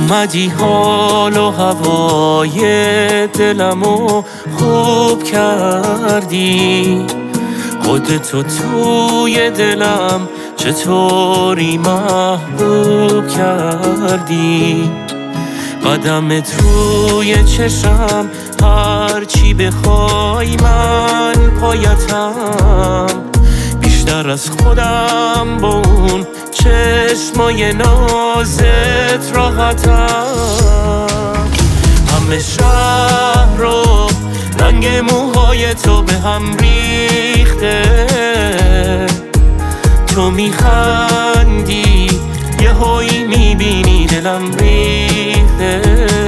اومدی حال و هوای دلمو خوب کردی، خودتو توی دلم چطوری محبوب کردی. قدمت روی چشم هرچی بخوای من پایتم، بیشتر از خودم با اون چشمای نازت راحتم. همه شهر رو رنگ موهای تو به هم ریخته، تو میخندی یه هایی میبینی دلم ریخته.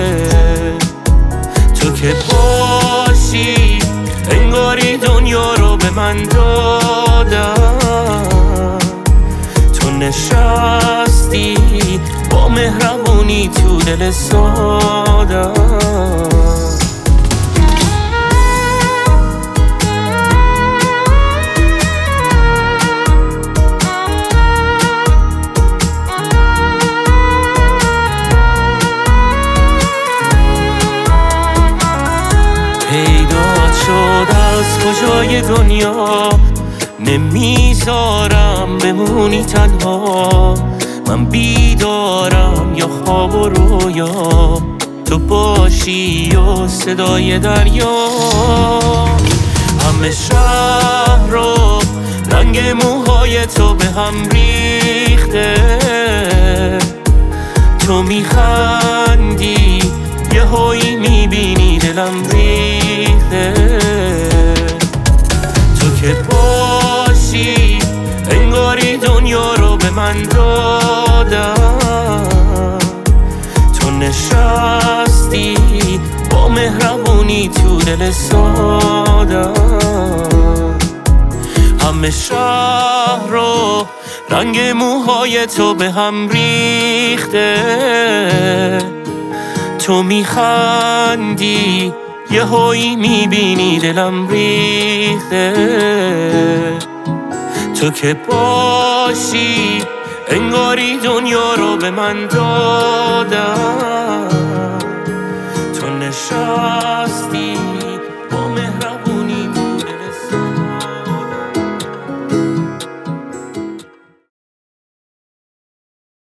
تو که باشی انگاری دنیا رو به من دادم، تو نشستی با مهربونی تو دل سادم. پیدات شد از کجای دنیا، نمیذارم بمونی تنها. من بیدارم یا خواب و رویا، تو باشی و صدای دریا. همه شهر رو رنگ موهای تو به هم ریخته، تو میخندی یه هایی میبینی دلم ریخته. تو که باشی انگاری دنیا رو به من دادم، تو نشستی با مهربونی تو دل سادم. همه شهر رو رنگ موهای تو به هم ریخته، تو میخندی یه هایی میبینی دلم ریخته. تو که باشی انگاری دنیا رو به من دادی.